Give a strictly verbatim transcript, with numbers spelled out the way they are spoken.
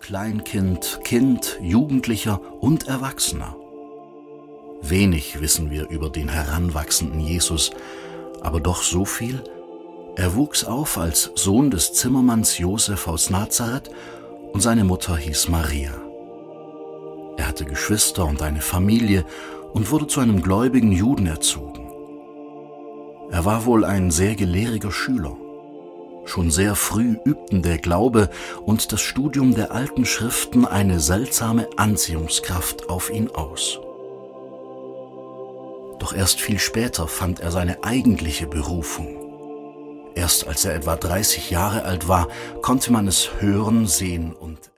Kleinkind, Kind, Jugendlicher und Erwachsener. Wenig wissen wir über den heranwachsenden Jesus, aber doch so viel: Er wuchs auf als Sohn des Zimmermanns Josef aus Nazareth und seine Mutter hieß Maria. Er hatte Geschwister und eine Familie und wurde zu einem gläubigen Juden erzogen. Er war wohl ein sehr gelehriger Schüler. Schon sehr früh übten der Glaube und das Studium der alten Schriften eine seltsame Anziehungskraft auf ihn aus. Doch erst viel später fand er seine eigentliche Berufung. Erst als er etwa dreißig Jahre alt war, konnte man es hören, sehen und